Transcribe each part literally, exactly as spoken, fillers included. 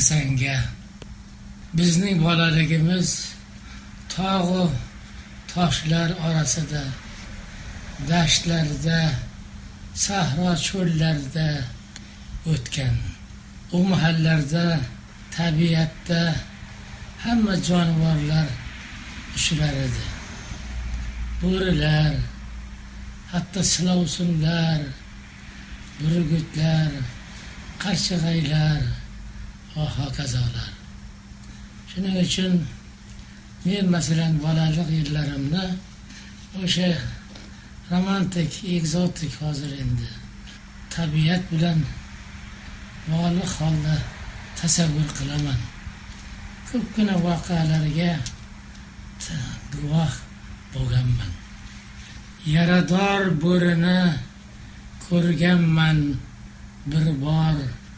Hasanga. Bizning bolaligimiz tog'u toshlar orasida, dashtlarda, sahro cho'llarda o'tgan. U mahallarda tabiatda hamma jonivorlar uchrar edi. Bo'rilar, hatto silovsunlar, burgutlar, qarchig'aylar va hokazolar. Shuning uchun men masalan bolalik yillarimni o'sha romantik, ekzotik hozir endi tabiat bilan bog'liq holda tasavvur qilaman. Ko'pgina voqealarga guvoh bo'lganman. Yarador bo'rini ko'rganman bir bor.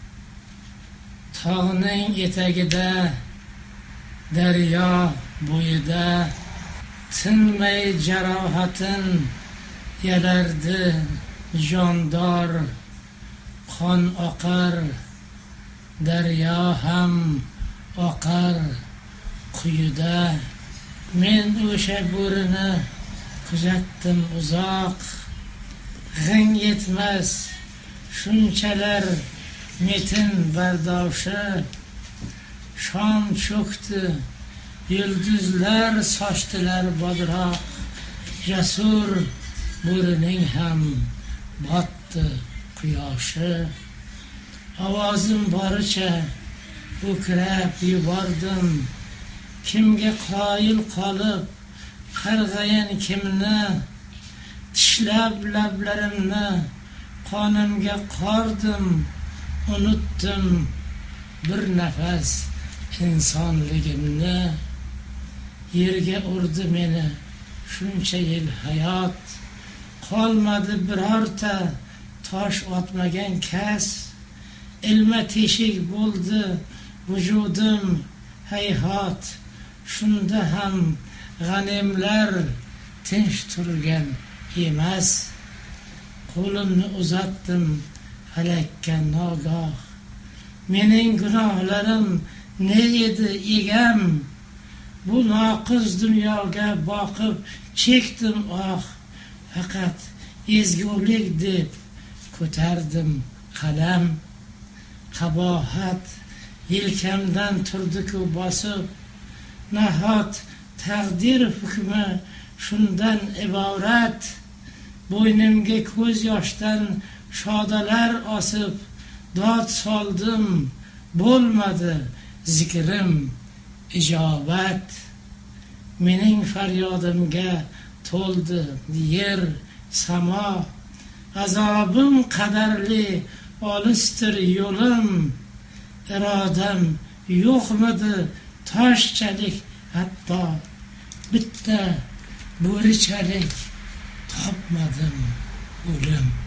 Tog'ning etagida, daryo bo'yida tinmay jarohatin yalardi jondor. Qon oqar, daryo ham oqar quyida. Men o'sha bo'rini kuzatdim uzoq. G'ing yetmas shunchalar metin bardoshi. Shom cho'kdi, yulduzlar sochdilar bodroq. Jasur bo'rining ham botdi quyoshi. Ovozim boricha o'kirab yubordim. Kimga qoyil qolib qarg'ayin kimni. Tishlab lablarimni qonimga qordim. Unutdim bir nafas insonligimni. Yerga urdi meni shuncha yil hayot. Qolmadi birorta tosh otmagan kas. Ilma teshik bo'ldi vujudim hayhot. Shunda ham g'animlar tinch turgan emas. Qo'limni uzatdim falakka nogoh. Mening gunohlarim ne edi egam. Bu noqiz dunyoga boqib chekdim oh. Faqat ezgulik deb ko'tardim qalam. Qabohat yelkamdan turdi-ku bosib. Nahot taqdir hukmi shundan iborat. Bo'ynimga ko'z yoshdan shodalar osib. Dod soldim, bo'lmadi zikrim ijobat. Mening faryodimga to'ldi yer samo. Azobim qadarli olistir yo'lim. Irodam yo'qmidi toshchalik hatto. Bitta bo'richalik topmadim o'lim.